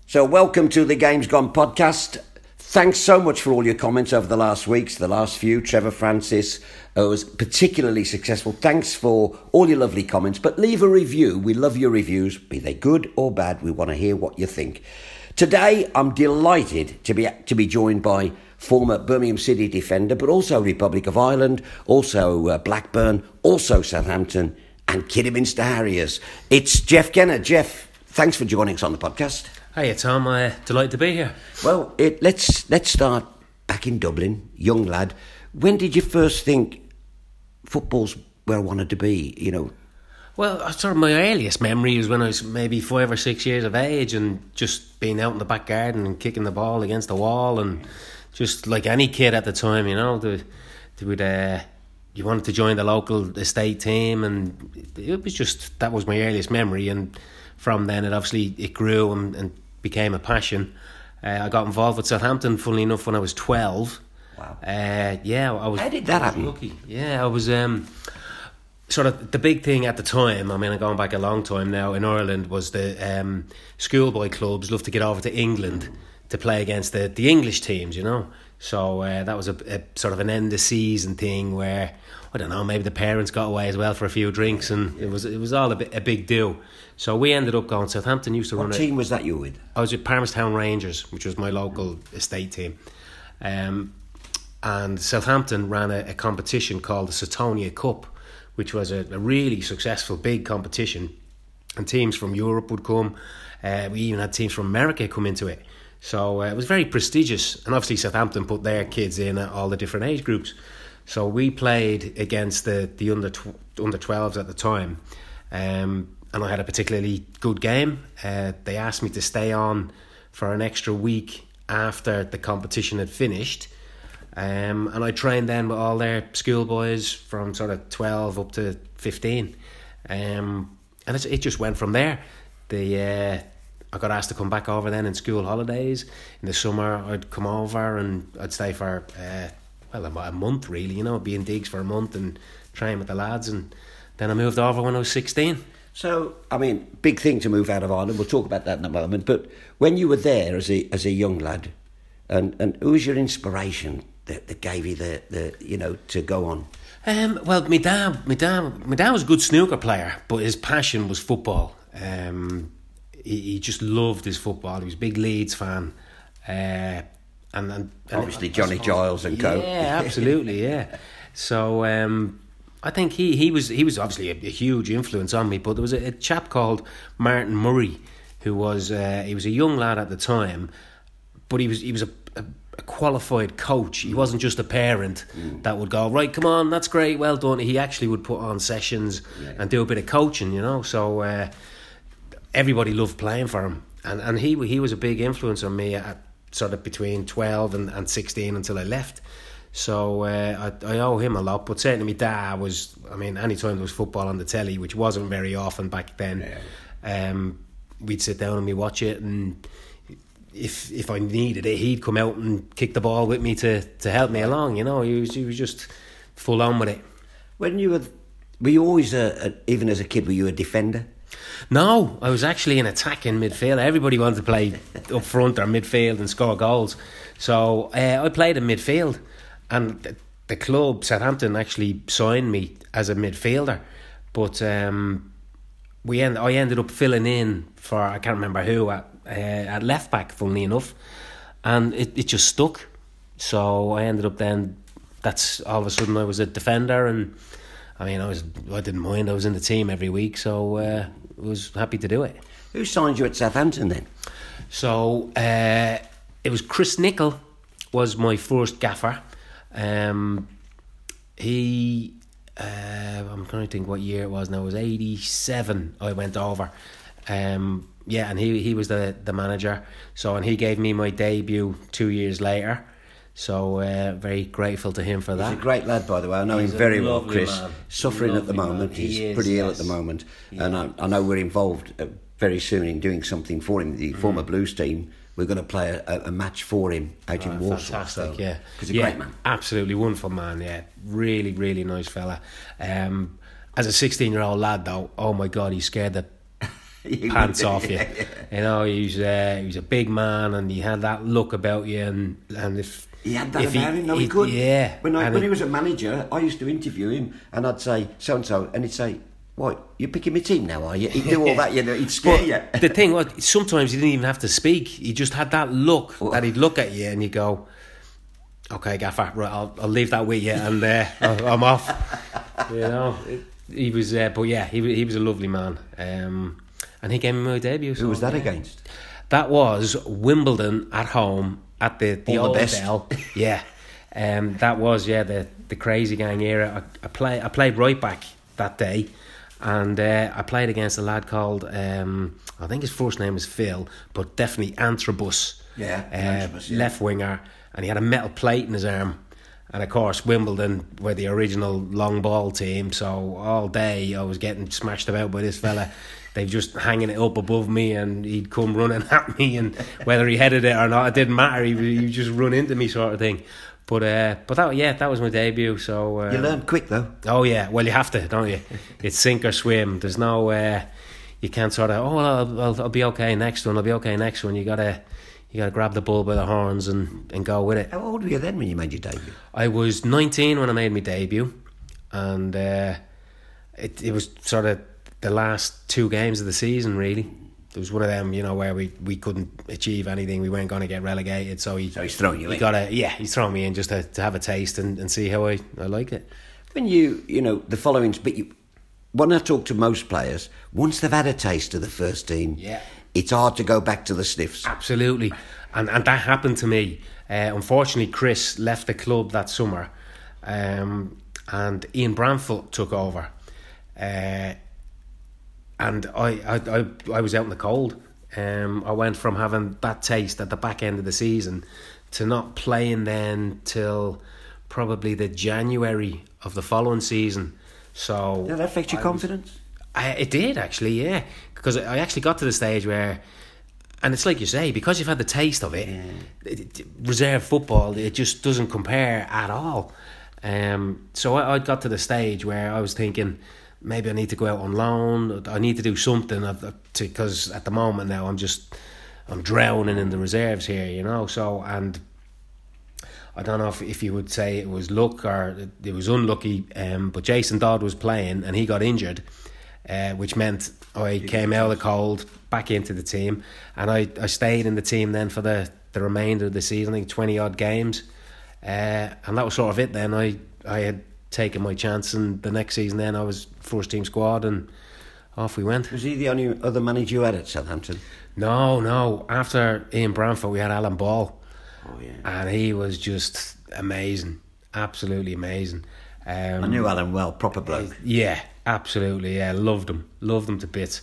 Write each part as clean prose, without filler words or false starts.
So welcome to the Games Gone podcast. Thanks so much for all your comments over the last weeks, the last few. Trevor Francis was particularly successful. Thanks for all your lovely comments. But leave a review. We love your reviews, be they good or bad. We want to hear what you think. Today, I'm delighted to be joined by former Birmingham City defender, but also Republic of Ireland, also Blackburn, also Southampton, and Kidderminster Harriers. It's Jeff Kenner. Jeff, thanks for joining us on the podcast. Hiya Tom, delighted to be here. Well, let's start back in Dublin, young lad. When did you first think football's where I wanted to be, you know? Well, sort of my earliest memory was when I was maybe 5 or 6 years of age and just being out in the back garden and kicking the ball against the wall, and just like any kid at the time, you know, you wanted to join the local estate team, and it was just, that was my earliest memory. And from then it grew and became a passion. I got involved with Southampton, funnily enough, when I was 12. Wow. I was. How did that happen? Lucky. Yeah, I was sort of the big thing at the time. I mean, I'm going back a long time now. In Ireland, was the schoolboy clubs love to get over to England to play against the English teams, you know. So that was a sort of an end of season thing where, I don't know, maybe the parents got away as well for a few drinks, and it was all a big deal. So we ended up going. Southampton used to run. What team was that you were with? I was with Palmerstown Rangers, which was my local estate team. And Southampton ran a competition called the Setonia Cup, which was a really successful big competition, and teams from Europe would come. We even had teams from America come into it. So it was very prestigious, and obviously Southampton put their kids in at all the different age groups. So we played against the under 12s at the time, and I had a particularly good game. They asked me to stay on for an extra week after the competition had finished, and I trained then with all their schoolboys from sort of 12 up to 15, and it just went from there. I got asked to come back over then in school holidays. In the summer, I'd come over and I'd stay for a month, really, you know, be in digs for a month and train with the lads. And then I moved over when I was 16. So, I mean, big thing to move out of Ireland. We'll talk about that in a moment. But when you were there as a young lad, and who was your inspiration that gave you the you know, to go on? Well, my dad was a good snooker player, but his passion was football. He just loved his football. He was a big Leeds fan. And obviously Johnny Giles and co. Yeah, absolutely, yeah. So I think he was obviously a huge influence on me. But there was a chap called Martin Murray who was he was a young lad at the time, but he was a qualified coach. He wasn't just a parent that would go, right, come on, that's great, well done. He actually would put on sessions and do a bit of coaching, you know. So everybody loved playing for him, and he was a big influence on me at sort of between 12 and 16 until I left. So I owe him a lot. But certainly my dad was, I mean, anytime there was football on the telly, which wasn't very often back then, we'd sit down and we'd watch it, and if I needed it, he'd come out and kick the ball with me to help me along, you know. He was just full on with it. When you were you always even as a kid, were you a defender? No, I was actually an attacking midfielder. Everybody wanted to play up front or midfield and score goals. So I played in midfield, and the club, Southampton, actually signed me as a midfielder. But I ended up filling in for, I can't remember who, at left back, funnily enough. And it just stuck. So I ended up then, that's all of a sudden I was a defender, and I mean, I didn't mind. I was in the team every week, so I was happy to do it. Who signed you at Southampton then? So it was Chris Nicholl was my first gaffer. He, I'm trying to think what year it was now. It was 87. I went over. And he was the manager. So, and he gave me my debut 2 years later. So very grateful to him for that. He's a great lad, by the way. I know him very well, Chris. Man. Suffering at the moment. He's pretty ill at the moment. Yeah. And I know we're involved very soon in doing something for him. The former Blues team, we're going to play a match for him out in Warsaw. Fantastic, so, yeah. He's a great man. Absolutely wonderful man, yeah. Really, really nice fella. As a 16-year-old lad, though, oh my God, he scared the pants off you. You know, he was a big man, and he had that look about you, and if he had that about him, no, he could. Yeah. When he was a manager, I used to interview him, and I'd say so and so, and he'd say, "What? You're picking my team now, are you?" He'd do all that, you know. He'd scare you. The thing was, sometimes he didn't even have to speak. He just had that look that he'd look at you, and you go, "Okay, Gaffer, right, I'll leave that with you," and I'm off. You know, he was, but yeah, he was a lovely man, and he gave me my debut. Who was that against? That was Wimbledon at home at the old Dell. Yeah, that was the Crazy Gang era. I played right back that day, and I played against a lad called I think his first name is Phil, but definitely Antrobus. Left winger, and he had a metal plate in his arm. And of course, Wimbledon were the original long ball team, so all day I was getting smashed about by this fella. They were just hanging it up above me, and he'd come running at me, and whether he headed it or not, it didn't matter. He would just run into me, sort of thing. But that was my debut. So you learned quick though. Oh yeah, well you have to, don't you? It's sink or swim. There's no you can't sort of I'll be okay next one. I'll be okay next one. You gotta grab the bull by the horns and go with it. How old were you then when you made your debut? I was 19 when I made my debut, and it was sort of the last 2 games of the season, really. It was one of them, you know, where we couldn't achieve anything. We weren't going to get relegated, so he's throwing you in. He's throwing me in just to have a taste and see how I like it. When you know the followings, but when I talk to most players, once they've had a taste of the first team, it's hard to go back to the sniffs. Absolutely, and that happened to me. Unfortunately, Chris left the club that summer, and Ian Bramford took over. And I was out in the cold. I went from having that taste at the back end of the season to not playing then till probably the January of the following season. So did that affect your confidence? It did, actually, yeah. Because I actually got to the stage where, and it's like you say, because you've had the taste of it, reserve football, it just doesn't compare at all. So I got to the stage where I was thinking, maybe I need to go out on loan. I need to do something because at the moment now I'm drowning in the reserves here, you know. So, and I don't know if you would say it was luck or it was unlucky. But Jason Dodd was playing and he got injured, which meant I came out of the cold back into the team, and I stayed in the team then for the remainder of the season. I think 20 odd games, and that was sort of it. Then I had taken my chance, and the next season then I was first team squad, and off we went. Was he the only other manager you had at Southampton? No. After Ian Bramford, we had Alan Ball. Oh yeah, and he was just amazing, absolutely amazing. I knew Alan well, proper bloke. Yeah, absolutely. Yeah, loved him to bits.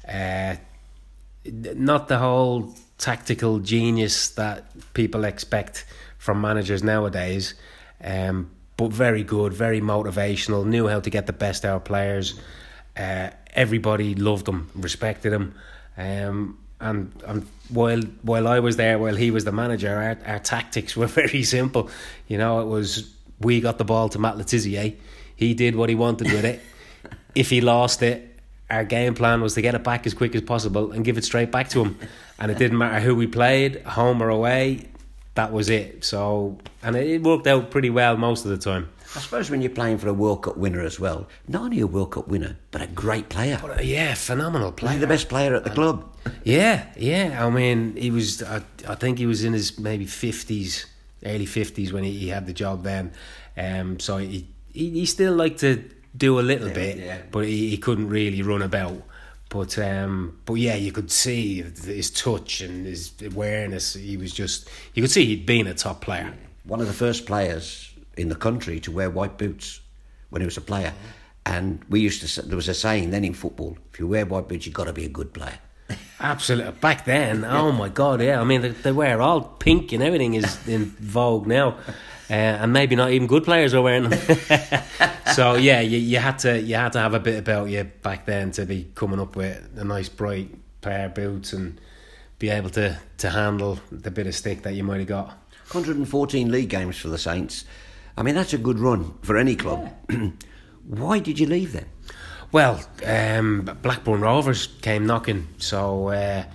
Not the whole tactical genius that people expect from managers nowadays. But very good, very motivational, knew how to get the best out of players. Everybody loved him, respected him. And while I was there, while he was the manager, our tactics were very simple. You know, it was, we got the ball to Matt Letizia. He did what he wanted with it. If he lost it, our game plan was to get it back as quick as possible and give it straight back to him. And it didn't matter who we played, home or away. That was it. So, and it worked out pretty well most of the time. I suppose when you're playing for a World Cup winner as well, not only a World Cup winner, but a great player. Yeah, phenomenal player. Was he the best player at the club? Yeah. I mean, he was. I think he was in his maybe 50s, early 50s when he had the job then. So he still liked to do a little bit, but he couldn't really run about. But yeah, you could see his touch and his awareness. He was just, you could see he'd been a top player. One of the first players in the country to wear white boots when he was a player. And we used to, there was a saying then in football, if you wear white boots, you've got to be a good player. Absolutely. Back then, oh my God, yeah. I mean, they wear all pink and everything is in vogue now. And maybe not even good players are wearing them. So yeah, you had to have a bit about you back then to be coming up with a nice bright pair of boots and be able to handle the bit of stick that you might have got. 114 league games for the Saints. I mean, that's a good run for any club. Yeah. Why did you leave then? Well, Blackburn Rovers came knocking, so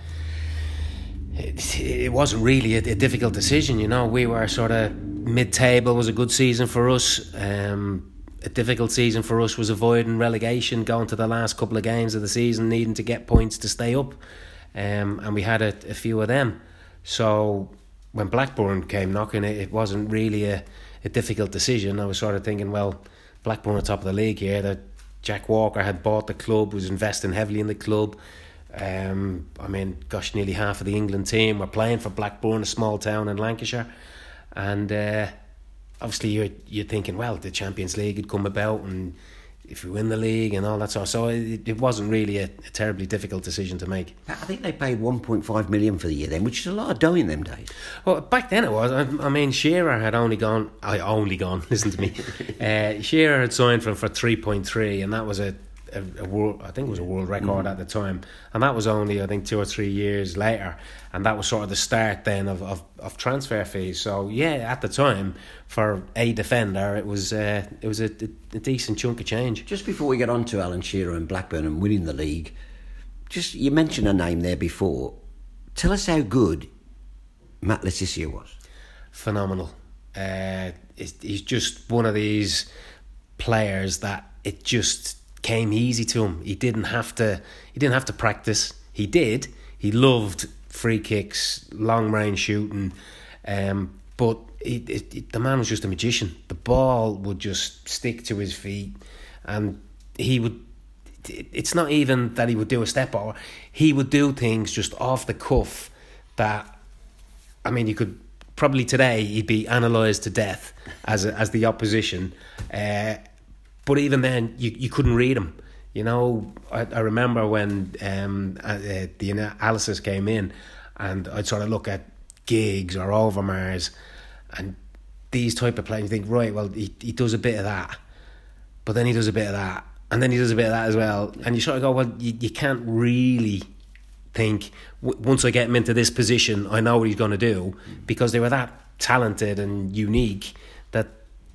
it wasn't really a difficult decision. You know, we were sort of mid-table. Was a good season for us. A difficult season for us was avoiding relegation, going to the last couple of games of the season, needing to get points to stay up, and we had a few of them. So when Blackburn came knocking, it wasn't really a difficult decision. I was sort of thinking, well, Blackburn are top of the league here. That Jack Walker had bought the club, was investing heavily in the club. I mean, gosh, nearly half of the England team were playing for Blackburn, a small town in Lancashire, and obviously you're thinking, well, the Champions League had come about, and if we win the league and all that sort of, so it wasn't really a terribly difficult decision to make. I think they paid 1.5 million for the year then, which is a lot of dough in them days. Well, back then it was. I mean, Shearer had only gone. Listen to me. Shearer had signed for 3.3, and that was a world, I think it was a world record at the time, and that was only, I think, 2 or 3 years later, and that was sort of the start then of transfer fees. So yeah, at the time, for a defender, it was a decent chunk of change. Just before we get on to Alan Shearer and Blackburn and winning the league, just, you mentioned a name there before. Tell us how good Matt Le Tissier was. Phenomenal. He's just one of these players that it just came easy to him. He didn't have to practice. He loved free kicks, long range shooting, but the man was just a magician. The ball would just stick to his feet, and he would. It's not even that he would do a step over. He would do things just off the cuff that, I mean, you could probably today he'd be analysed to death as the opposition. But even then, you couldn't read him. You know, I remember when the analysis came in, and I'd sort of look at Giggs or Overmars and these type of players. You think, right, well, he does a bit of that, but then he does a bit of that, and then he does a bit of that as well. And you sort of go, well, you can't really think, once I get him into this position, I know what he's going to do, because they were that talented and unique that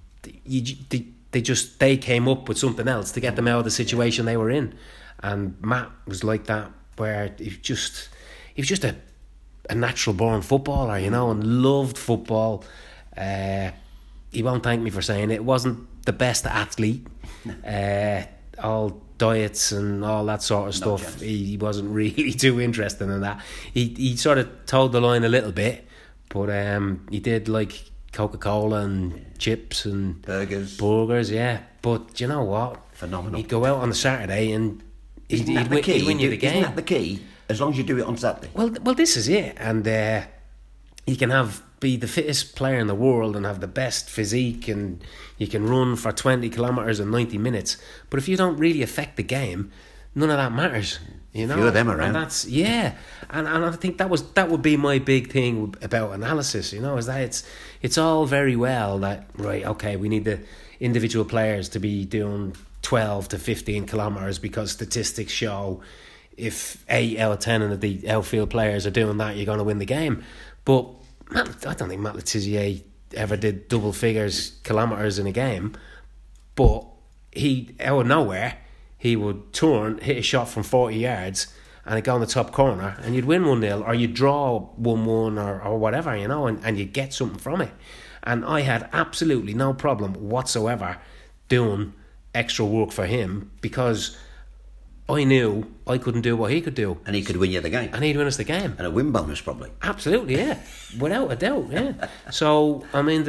they came up with something else to get them out of the situation they were in. And Matt was like that, where he was just a natural born footballer, you know, and loved football. He won't thank me for saying it. Wasn't the best athlete. All diets and all that sort of stuff. He wasn't really too interested in that. He sort of toed the line a little bit, but he did like Coca-Cola and chips and burgers, yeah. But you know what? Phenomenal. He'd go out on the Saturday and he'd win you the game. Isn't that the key? As long as you do it on Saturday. Well, this is it. And you can be the fittest player in the world and have the best physique, and you can run for 20 kilometres in 90 minutes. But if you don't really affect the game, none of that matters. You know, a few of them around. And that's, yeah, and I think that would be my big thing about analysis. You know, is that it's all very well that, right, okay, we need the individual players to be doing 12 to 15 kilometres because statistics show if 8 out of 10 of the outfield players are doing that, you're going to win the game. But I don't think Matt Le Tissier ever did double figures kilometres in a game. But he, out of nowhere, he would turn, hit a shot from 40 yards, and it'd go in the top corner, and you'd win 1-0, or you'd draw 1-1, or whatever, you know, and you'd get something from it. And I had absolutely no problem whatsoever doing extra work for him, because I knew I couldn't do what he could do. And he could win you the game. And he'd win us the game. And a win bonus, probably. Absolutely, yeah. Without a doubt, yeah. So, I mean,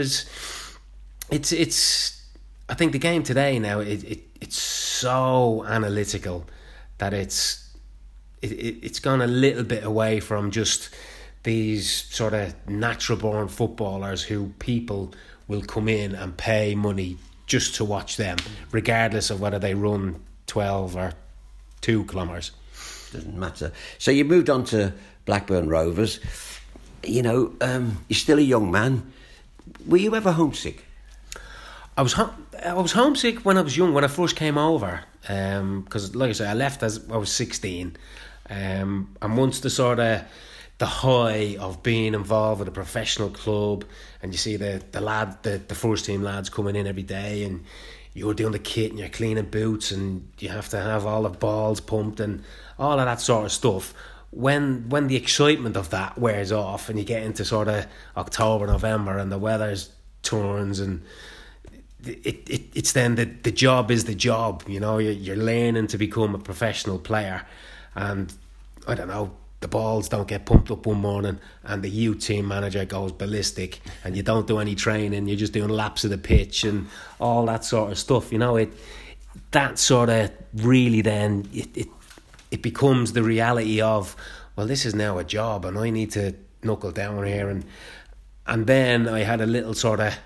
it's I think the game today now, it's so analytical that it's gone a little bit away from just these sort of natural born footballers who people will come in and pay money just to watch them, regardless of whether they run 12 or 2 kilometres. Doesn't matter. So you moved on to Blackburn Rovers. You know, you're still a young man. Were you ever homesick? I was homesick when I was young, when I first came over, because like I said, I left as I was 16, and once the high of being involved with a professional club, and you see the first team lads coming in every day, and you're doing the kit and you're cleaning boots and you have to have all the balls pumped and all of that sort of stuff. When the excitement of that wears off and you get into sort of October, November and the weather's turns and it's then the job is the job, you know, you're learning to become a professional player, and I don't know, the balls don't get pumped up one morning and the youth team manager goes ballistic and you don't do any training, you're just doing laps of the pitch and all that sort of stuff, you know, that sort of really then it becomes the reality of, well, this is now a job and I need to knuckle down here, and then I had a little sort of,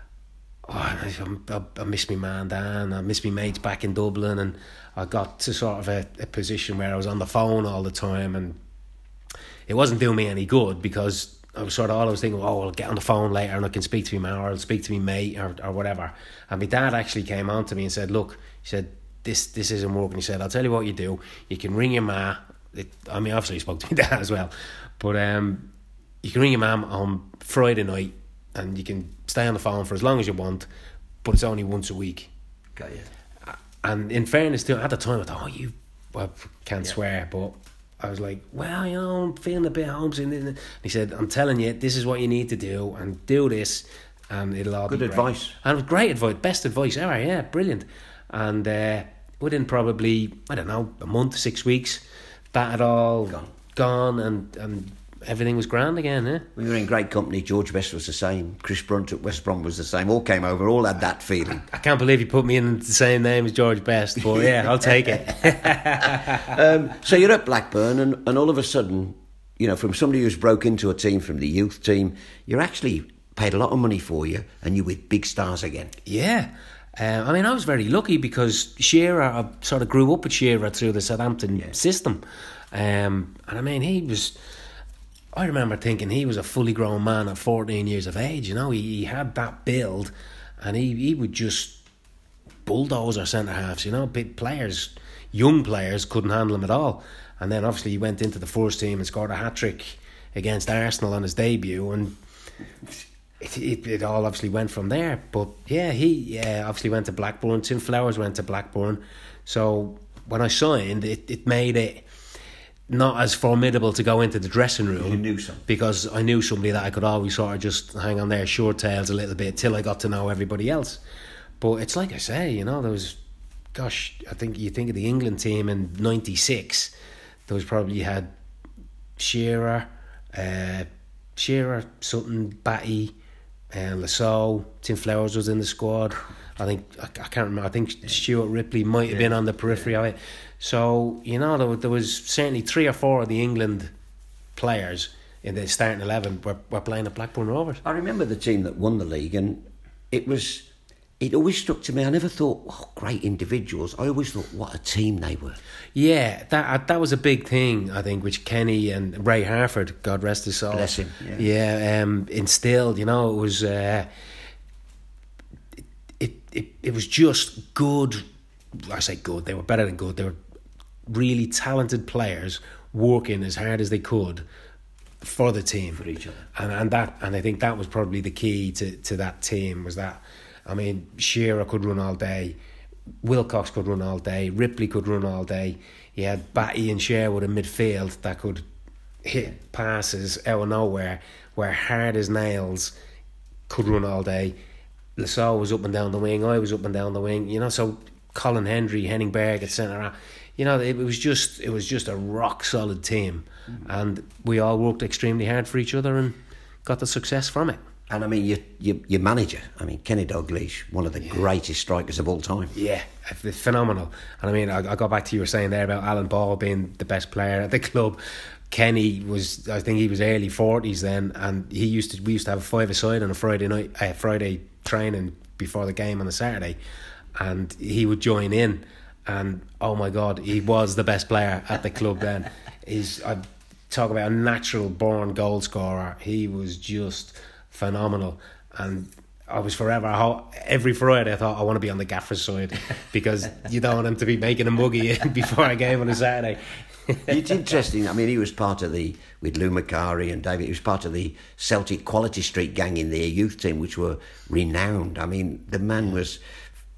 I miss my man Dan, I miss my mates back in Dublin, and I got to sort of a position where I was on the phone all the time, and it wasn't doing me any good because I was sort of always thinking, oh, I'll get on the phone later and I can speak to my man or I'll speak to my mate or whatever. And my dad actually came on to me and said, look, he said, this isn't working. He said, I'll tell you what you do. You can ring your ma. Obviously he spoke to my dad as well, but you can ring your mum on Friday night and you can stay on the phone for as long as you want, but it's only once a week. Got you. And in fairness to him, at the time I thought, can't swear, but I was like, well, you know, I'm feeling a bit homesick. And he said, I'm telling you, this is what you need to do, and do this, and it'll all be great. Good advice. And it was great advice, best advice ever, yeah, brilliant. And within probably, I don't know, a month, 6 weeks, that had all gone and everything was grand again, eh? We were in great company. George Best was the same. Chris Brunt at West Brom was the same. All came over, all had that feeling. I can't believe you put me in the same name as George Best, but yeah, I'll take it. So you're at Blackburn and all of a sudden, you know, from somebody who's broke into a team from the youth team, you're actually paid a lot of money for you and you're with big stars again. Yeah. I mean, I was very lucky because Shearer, I sort of grew up with Shearer through the Southampton system. And I mean, I remember thinking he was a fully grown man at 14 years of age. You know, he had that build and he would just bulldoze our centre-halves, you know. Big players, young players couldn't handle him at all. And then obviously he went into the first team and scored a hat-trick against Arsenal on his debut, and it all obviously went from there. But yeah, he obviously went to Blackburn. Tim Flowers went to Blackburn. So when I signed, it made it not as formidable to go into the dressing room. You knew something. Because I knew somebody that I could always sort of just hang on their short tails a little bit till I got to know everybody else. But it's like I say, you know, there was, I think you think of the England team in '96, there was probably, you had Shearer, Sutton, Batty, Lasso, Tim Flowers was in the squad. I can't remember. I think Stuart Ripley might have been on the periphery of it. So, you know, there was certainly 3 or 4 of the England players in the starting 11 were playing at Blackburn Rovers. I remember the team that won the league, and it always struck to me. I never thought, oh, great individuals. I always thought, what a team they were. Yeah, that was a big thing, I think, which Kenny and Ray Harford, God rest his soul, bless him, instilled. You know, it was it was just good. I say good. They were better than good. They were really talented players working as hard as they could for the team, for each other, and I think that was probably the key to that team, was that. I mean, Shearer could run all day, Wilcox could run all day, Ripley could run all day. You had Batty and Sherwood in midfield that could hit passes out of nowhere, where hard as nails could run all day. Lasso was up and down the wing, I was up and down the wing, you know. So Colin Hendry, Henning Berg at centre, you know, it was just a rock solid team, and we all worked extremely hard for each other and got the success from it. And I mean, your manager, I mean, Kenny Dalglish, one of the greatest strikers of all time. Yeah, phenomenal. And I mean, I got back to you were saying there about Alan Ball being the best player at the club. Kenny was, I think he was early 40s then, and we used to have a 5-a-side on a Friday night, Friday training before the game on a Saturday, and he would join in, and oh my God, he was the best player at the club then. I talk about a natural born goal scorer. He was just phenomenal, and I was forever, every Friday I thought, I want to be on the gaffer's side, because you don't want him to be making a muggy before a game on a Saturday. It's interesting. I mean, he was part of with Lou Macari and David, he was part of the Celtic Quality Street gang in their youth team, which were renowned. I mean, the man was,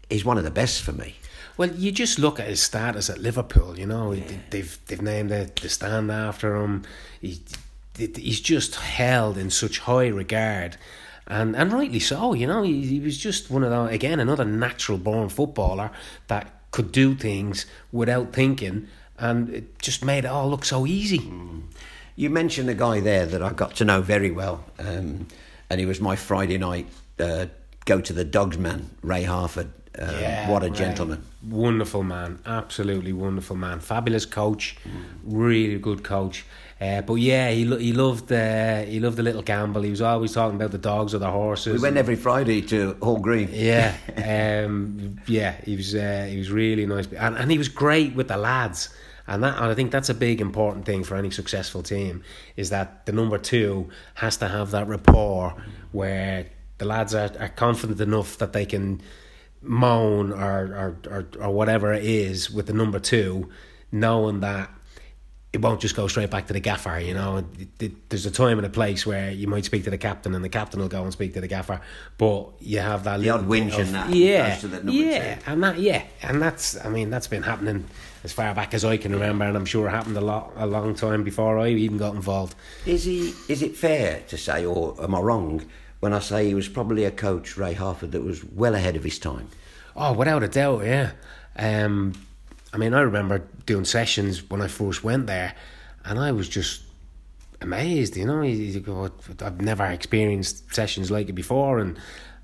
he's one of the best for me. Well, you just look at his status at Liverpool. You know, they've named the stand after him. He's just held in such high regard, and rightly so. You know, he was just one of those, again, another natural born footballer that could do things without thinking, and it just made it all look so easy. You mentioned a guy there that I got to know very well, and he was my Friday night go to the Dogs man, Ray Harford. What a gentleman. Wonderful man, absolutely wonderful man. Fabulous coach, really good coach. But yeah, he loved the little gamble. He was always talking about the dogs or the horses. We went every Friday to Hall Green. Yeah, he was really nice, and he was great with the lads. And I think that's a big important thing for any successful team, is that the number 2 has to have that rapport where the lads are confident enough that they can moan or whatever it is with the number 2, knowing that it won't just go straight back to the gaffer. You know, there's a time and a place where you might speak to the captain, and the captain will go and speak to the gaffer. But you have that the odd whinge in that, to the number 2. And that's been happening as far back as I can remember, and I'm sure it happened a long time before I even got involved. Is it fair to say, or am I wrong when I say he was probably a coach, Ray Harford, that was well ahead of his time? Oh, without a doubt, yeah. I remember doing sessions when I first went there, and I was just amazed. You know, I've never experienced sessions like it before, and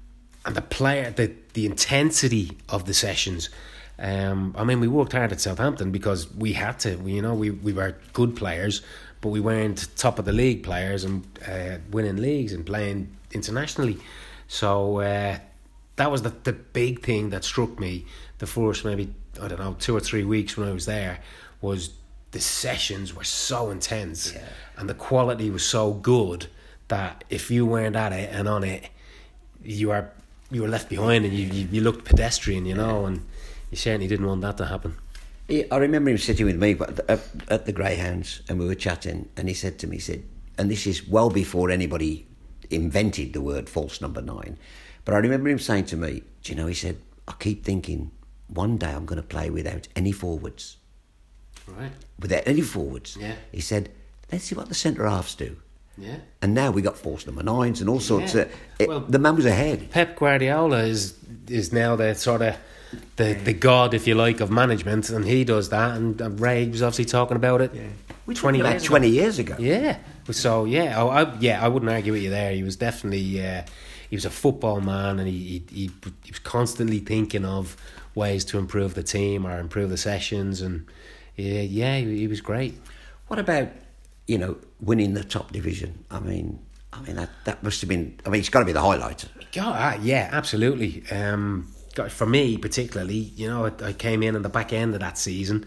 the intensity of the sessions. We worked hard at Southampton because we had to. We were good players, but we weren't top of the league players and winning leagues and playing internationally. So that was the big thing that struck me the first maybe, I don't know, 2 or 3 weeks when I was there, was the sessions were so intense and the quality was so good that if you weren't at it and on it, you were left behind, and you looked pedestrian, you know, and you certainly didn't want that to happen. I remember him sitting with me at the Greyhounds, and we were chatting, and he said to me, and this is well before anybody invented the word false number 9, but I remember him saying to me, do you know, he said, I keep thinking one day I'm going to play without any forwards. Right. Without any forwards. Yeah. He said, let's see what the centre halves do. Yeah. And now we got false number 9s and all sorts of. The man was ahead. Pep Guardiola is now the sort of the god, if you like, of management, and he does that. And Ray was obviously talking about it 20 years ago. Yeah. So I wouldn't argue with you there. He was definitely he was a football man, and he was constantly thinking of ways to improve the team or improve the sessions, and he was great. What about, winning the top division? I mean that must have been. It's got to be the highlight. Yeah, absolutely. For me particularly, I came in the back end of that season.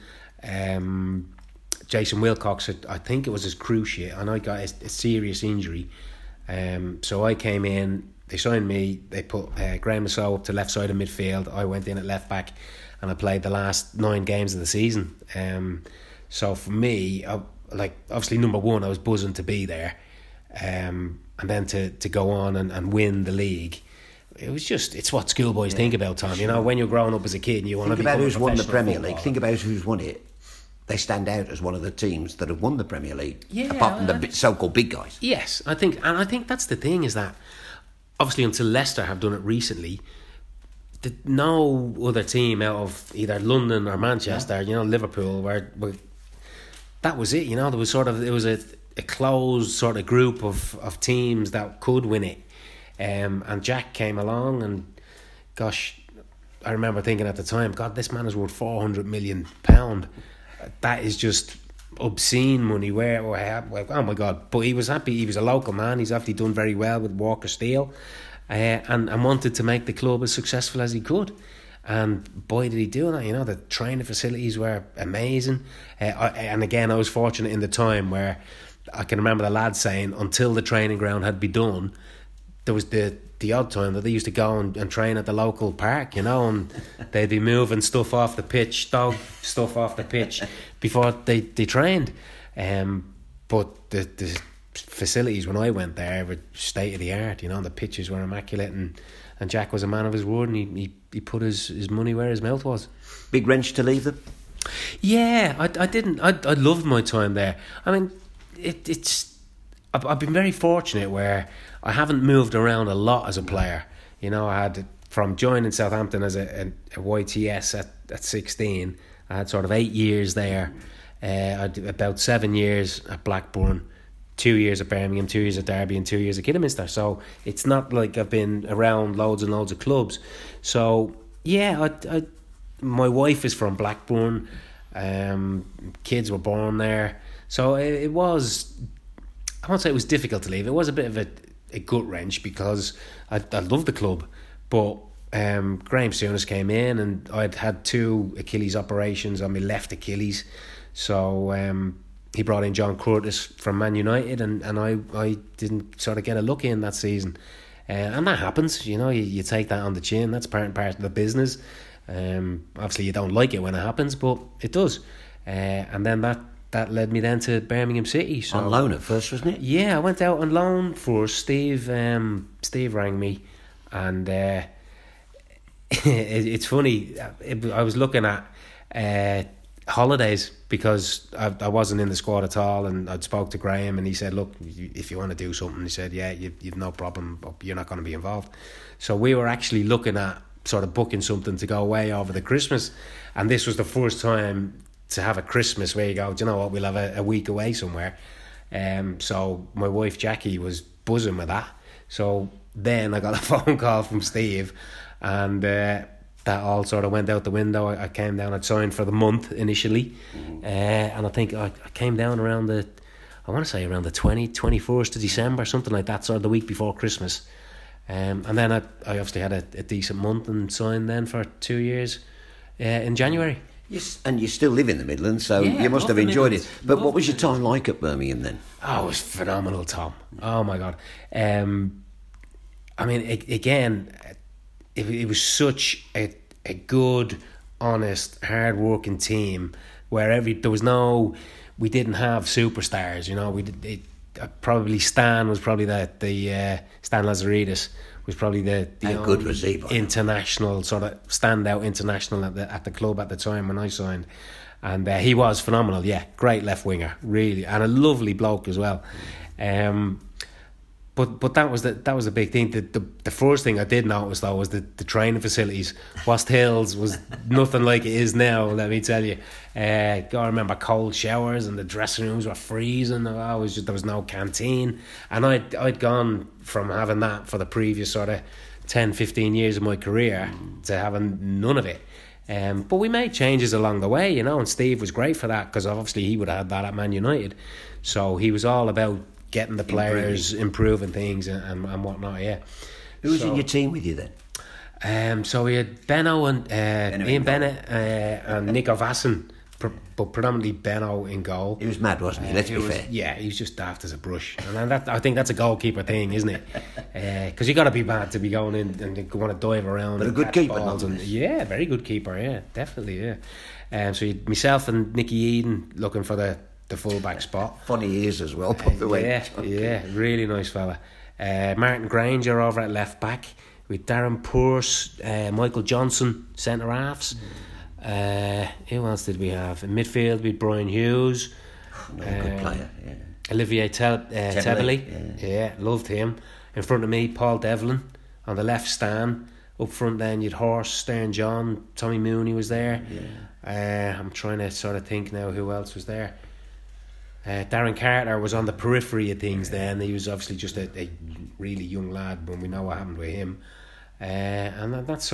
Jason Wilcox, I think it was his cruciate, and I got a serious injury. So I came in. They signed me. They put Graham Massow up to left side of midfield. I went in at left back, and I played the last 9 games of the season. So for me, obviously number 1, I was buzzing to be there, and then to go on and win the league. It's what schoolboys think about, Tom. When you're growing up as a kid and you want to become a professional footballer. Think about who's won the Premier League. Footballer. Think about who's won it. They stand out as one of the teams that have won the Premier League, Yeah, apart from the so-called big guys. Yes, I think that's the thing, is that obviously until Leicester have done it recently, no other team out of either London or Manchester, Liverpool, where that was it. There was it was a closed sort of group of teams that could win it, and Jack came along, and gosh, I remember thinking at the time, God, this man is worth £400 million. That is just obscene money. Oh my God! But he was happy. He was a local man. He's actually done very well with Walker Steel, and wanted to make the club as successful as he could. And boy, did he do that! The training facilities were amazing. And again, I was fortunate in the time where I can remember the lads saying, until the training ground had been done, there was the odd time that they used to go and train at the local park, and they'd be moving stuff off the pitch, dog stuff off the pitch before they trained. But facilities when I went there were state of the art. You know, the pitches were immaculate, and Jack was a man of his word, and he put his money where his mouth was. Big wrench to leave them? Yeah, I didn't. I loved my time there. I mean, I've been very fortunate where I haven't moved around a lot as a player. You know, I had from joining Southampton as a YTS at 16. I had sort of 8 years there. I had about 7 years at Blackburn, 2 years at Birmingham, 2 years at Derby, and 2 years at Kidderminster. So it's not like I've been around loads and loads of clubs. So yeah, my wife is from Blackburn. Kids were born there. So it was, I won't say it was difficult to leave. It was a bit of a gut wrench because I loved the club. But Graham Souness came in, and I'd had 2 Achilles operations on my left Achilles. So he brought in John Curtis from Man United, and I didn't sort of get a look in that season. And that happens, you know, you take that on the chin. That's part of the business. Obviously you don't like it when it happens, but it does. And then that led me then to Birmingham City. So, on loan at first, wasn't it? Yeah, I went out on loan first. Steve rang me, and it's funny. I was looking at holidays because I wasn't in the squad at all, and I'd spoke to Graham, and he said, look, if you want to do something, he said, yeah, you've no problem, but you're not going to be involved. So we were actually looking at sort of booking something to go away over the Christmas, and this was the first time to have a Christmas where you go, do you know what, we'll have a week away somewhere. So my wife Jackie was buzzing with that. So then I got a phone call from Steve, and that all sort of went out the window. I came down, I'd signed for the month initially, and I think I came down around the 21st of December, something like that, sort of the week before Christmas. And then I obviously had a decent month and signed then for 2 years in January. Yes, and you still live in the Midlands, so Yeah, you must have love the enjoyed Midlands. it. But Love what was the your time like at Birmingham then? Oh, it was phenomenal, Tom. Oh my God. I mean, it was such a good, honest, hard-working team where we didn't have superstars. You know, probably Stan was probably the Stan Lazaridis was probably the How good was he, by the way? international sort of standout international at the club at the time when I signed, and he was phenomenal. Yeah, great left winger, really, and a lovely bloke as well. But that was the big thing. The first thing I did notice though was the training facilities. West Hills was nothing like it is now. Let me tell you. I remember cold showers, and the dressing rooms were freezing. There was no canteen, and I'd gone from having that for the previous sort of 10-15 years of my career to having none of it. But we made changes along the way, you know, and Steve was great for that because obviously he would have had that at Man United. So he was all about getting the players, improving things and whatnot, yeah. Who was in your team with you then? So we had Benno and Ian Bennett and Nico Vasson, but predominantly Benno in goal. He was mad, wasn't he? Let's be fair. Yeah, he was just daft as a brush. And I think that's a goalkeeper thing, isn't it? Because you got to be mad to be going in and want to dive around. But a and good catch keeper, balls nonetheless. yeah, very good keeper, yeah, definitely, yeah. So you had myself and Nicky Eden looking for the full-back spot. Funny ears as well, by the way. Yeah, really nice fella. Martin Granger over at left back with Darren Pearce, Michael Johnson centre halves. Who else did we have in midfield? We had Brian Hughes, Good player, yeah. Olivier Tebele, yeah, loved him. In front of me, Paul Devlin on the left, Stan. Up front then you'd Horst, Stern John, Tommy Mooney was there. I'm trying to sort of think now who else was there. Darren Carter was on the periphery of things then. He was obviously just a really young lad when we know what happened with him. And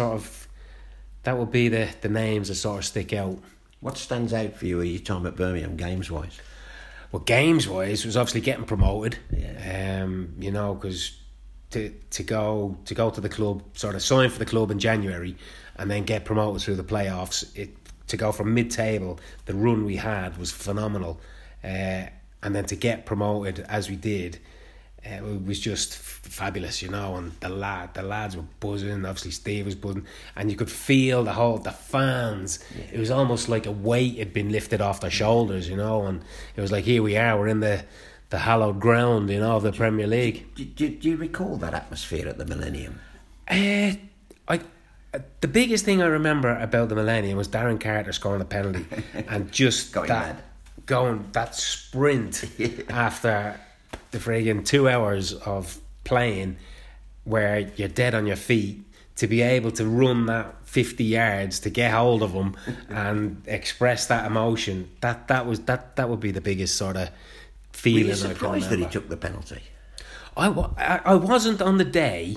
that would be the names that sort of stick out. What stands out for you at your time at Birmingham, games-wise? Well, games-wise, was obviously getting promoted. Yeah. You know, because to go to the club, sort of sign for the club in January, and then get promoted through the playoffs. To go from mid-table, the run we had was phenomenal. And then to get promoted as we did, it was just fabulous, you know. And the lads were buzzing. Obviously Steve was buzzing, and you could feel the fans. Yeah. It was almost like a weight had been lifted off their shoulders, you know. And it was like, here we are, we're in the hallowed ground, of the Premier League. Do you recall that atmosphere at the Millennium? The biggest thing I remember about the Millennium was Darren Carter scoring a penalty and just that sprint after the friggin' 2 hours of playing where you're dead on your feet, to be able to run that 50 yards to get hold of them and express that emotion. That would be the biggest sort of feeling. Were you I can surprised that he remember. took the penalty? I wasn't on the day,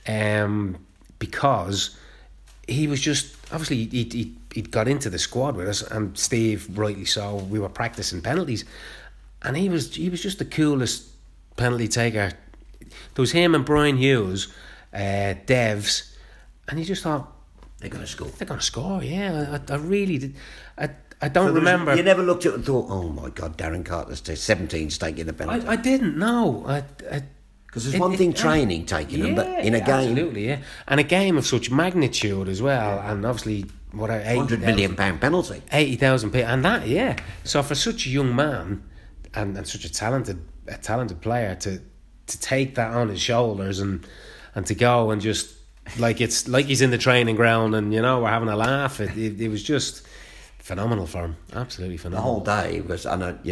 because he was just, obviously he'd got into the squad with us, and Steve, rightly so, we were practicing penalties, and he was just the coolest penalty taker. There was him and Brian Hughes, Devs, and you just thought, They're going to score. they're going to score. Yeah, I really did. I don't remember. You never looked at it and thought, oh my God, Darren Carter's 17's taking the penalty. I didn't know. Because there's one thing training taking them, but in a game, absolutely, yeah, and a game of such magnitude as well, and obviously £100 million penalty, 80,000 people, and that, yeah. So for such a young man and such a talented player to take that on his shoulders and to go and just it's like he's in the training ground and we're having a laugh. It was just phenomenal for him, absolutely phenomenal. The whole day was,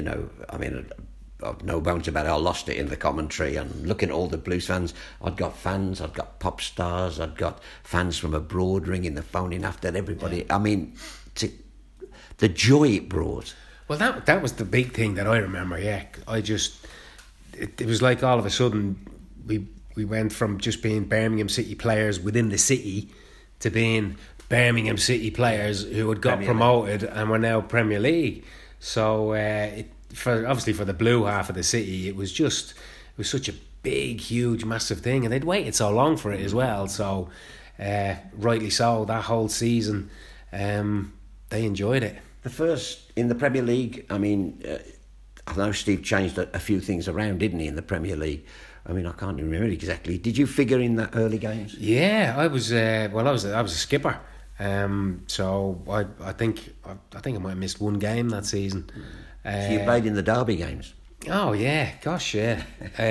I've no bones about it. I lost it in the commentary and looking at all the Blues fans. I'd got fans, I'd got pop stars, I'd got fans from abroad ringing the phone in after everybody. Yeah. I mean, the joy it brought. Well, that was the big thing that I remember. Yeah, it was like all of a sudden we went from just being Birmingham City players within the city to being Birmingham City players who had got promoted and were now Premier League. So for the blue half of the city, it was such a big, huge, massive thing, and they'd waited so long for it as well. So rightly so, that whole season, they enjoyed it. The first in the Premier League, I know Steve changed a few things around, didn't he, in the Premier League? I can't remember exactly. Did you figure in that early games? Yeah, I was a skipper. So I think I might have missed one game that season. So you played in the derby games? Oh yeah, gosh, yeah.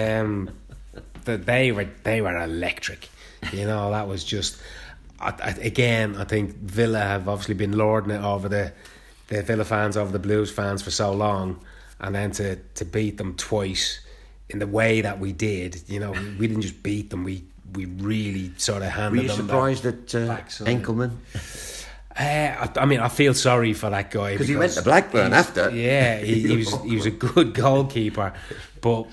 They were electric. That was just. I think Villa have obviously been lording it over the Villa fans over the Blues fans for so long, and then to beat them twice in the way that we did. We didn't just beat them. We really sort of handed them. Were you surprised at Enkelman? I feel sorry for that guy because he went to Blackburn after. Yeah, he was a good goalkeeper, but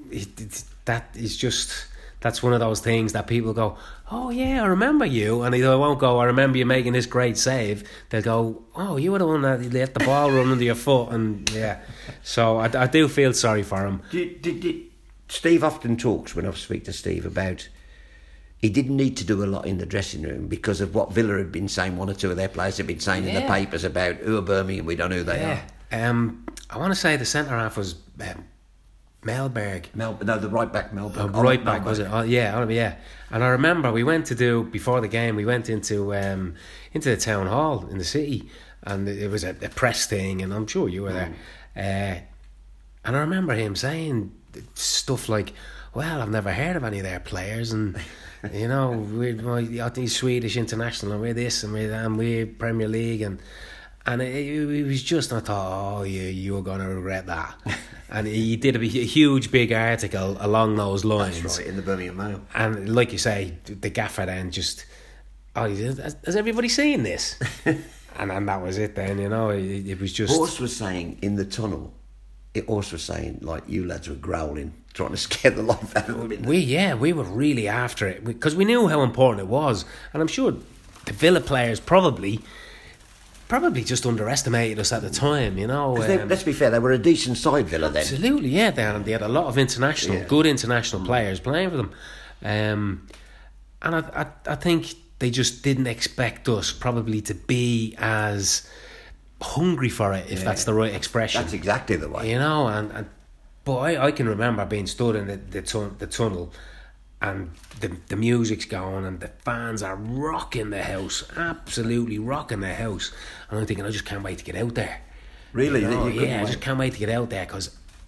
that's one of those things that people go, oh yeah, I remember you, and they won't go, I remember you making this great save. They'll go, oh, you were the one that let the ball run under your foot, and yeah. So I do feel sorry for him. Steve often talks, when I speak to Steve, about he didn't need to do a lot in the dressing room because of what Villa had been saying. One or two of their players had been saying in the papers about who are Birmingham, we don't know who they are. I want to say the centre half was Melberg. The right back Melberg. Right back, was it? Oh, yeah. And I remember we went to before the game, we went into the town hall in the city, and it was a press thing, and I'm sure you were there. And I remember him saying stuff like, well, I've never heard of any of their players, and I think he's Swedish international, and we're this, and we're Premier League, and it was just, I thought, oh, you're going to regret that. And he did a huge, big article along those lines. That's right, in the Birmingham Mail. And like you say, the gaffer then just, has everybody seen this? and that was it then, it was just... Horst was saying in the tunnel, Horst was saying, like, you lads were growling, trying to scare the life out of them. We were really after it, because we knew how important it was. And I'm sure the Villa players probably just underestimated us at the time, let's be fair, they were a decent side, Villa, then. Absolutely, yeah. They had a lot of good international players playing for them. And I think they just didn't expect us probably to be as hungry for it, if that's the right expression. That's exactly the way. But I can remember being stood in the tunnel, and the music's going and the fans are rocking the house, absolutely rocking the house, and I'm thinking, I just can't wait to get out there. Really? I just can't wait to get out there, because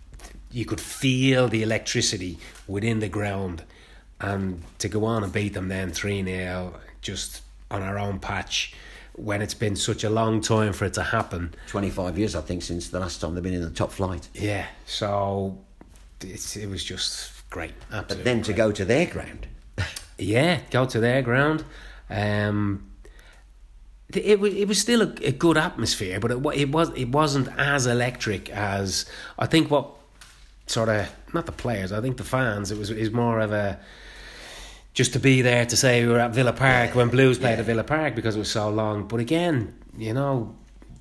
you could feel the electricity within the ground, and to go on and beat them then 3-0 just on our own patch when it's been such a long time for it to happen. 25 years, I think, since the last time they've been in the top flight. Yeah, so it was just great. Absolutely. But then to go to their ground. Yeah, go to their ground. It was still a good atmosphere, but it wasn't as electric as I think what sort of, not the players, I think the fans. It was more of a just to be there to say we were at Villa Park when Blues played at Villa Park because it was so long. But again, you know,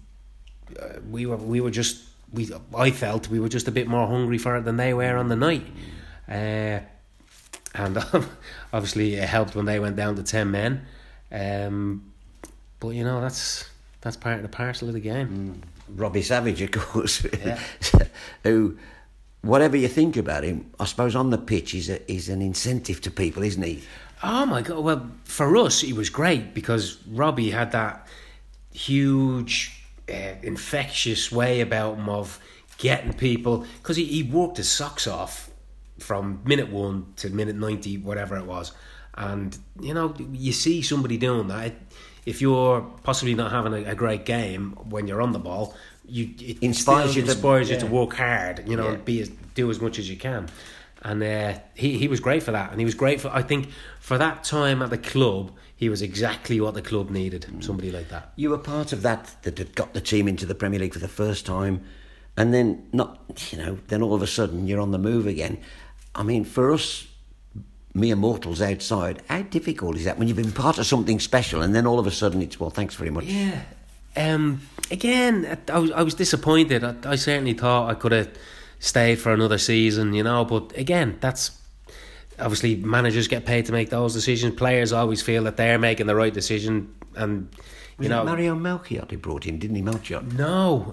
I felt we were just a bit more hungry for it than they were on the night. And obviously it helped when they went down to 10 men. But you know, that's part of the parcel of the game. Robbie Savage, of course, who, whatever you think about him, I suppose on the pitch he's an incentive to people, isn't he? Oh my God! Well, for us, he was great because Robbie had that huge, infectious way about him of getting people, because he worked his socks off from minute 1 to minute 90, whatever it was. And you know, you see somebody doing that. If you're possibly not having a great game when you're on the ball, it inspires you to work hard, you know, do as much as you can. And he was great for that, and he was great for, I think, for that time at the club. He was exactly what the club needed. Somebody like that. You were part of that had got the team into the Premier League for the first time, and then then all of a sudden you're on the move again. I mean, for us mere mortals outside, how difficult is that when you've been part of something special and then all of a sudden it's, well, thanks very much? Yeah. Again, I was disappointed. I certainly thought I could have stayed for another season, you know, but again, that's obviously managers get paid to make those decisions. Players always feel that they're making the right decision, and you know, Mario Melchiot he brought in, didn't he? Melchiot? No.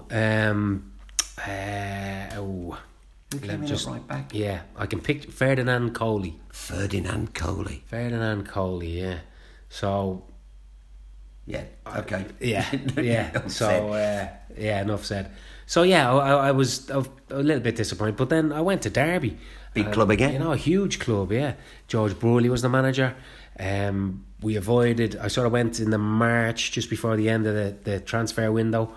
Right back. Yeah, I can pick Ferdinand Coley. Ferdinand Coley, yeah. So yeah, okay. Yeah. So enough said. So yeah, I was a little bit disappointed, but then I went to Derby. Big club again. You know, a huge club, yeah. George Burley was the manager. We avoided, I sort of went in the March, just before the end of the transfer window.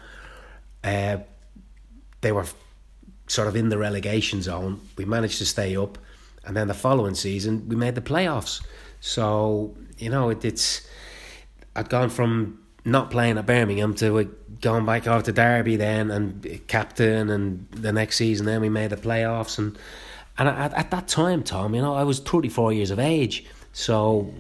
They were sort of in the relegation zone. We managed to stay up, and then the following season we made the playoffs. So, you know, I'd gone from not playing at Birmingham to going back over to Derby then, and captain, and the next season then we made the playoffs. And at that time, Tom, you know, I was 34 years of age. So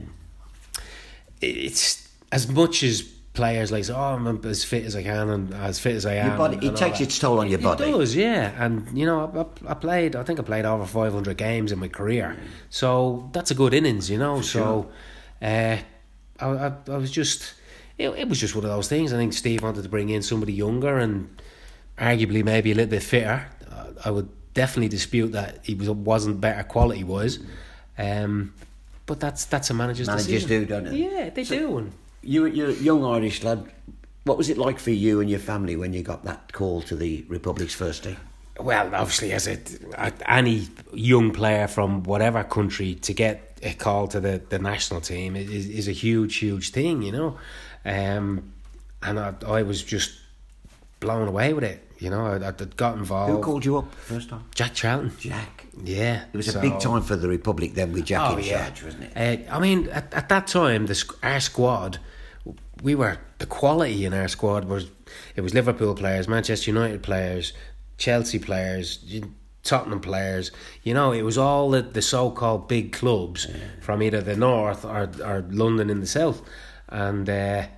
it's as much as players like, I'm as fit as I can and as fit as I am. Your body, it takes its toll on your body. It does, yeah. And, you know, I think I played over 500 games in my career. So that's a good innings, you know. So I was just... It was just one of those things. I think Steve wanted to bring in somebody younger and arguably maybe a little bit fitter. I would definitely dispute that he wasn't better quality-wise. But that's a manager's decision. Managers do, don't they? Yeah, they do. You're a young Irish lad. What was it like for you and your family when you got that call to the Republic's first team? Well, obviously, as any young player from whatever country, to get a call to the national team is a huge, huge thing, you know. And I was just blown away with it, you know. I got involved. Who called you up first time? Jack Charlton. Jack. Yeah. It was a big time for the Republic then with Jack in charge, wasn't it? I mean, at that time, our squad, the quality in our squad was Liverpool players, Manchester United players, Chelsea players, Tottenham players. You know, it was all the so-called big clubs from either the north or London in the south. And I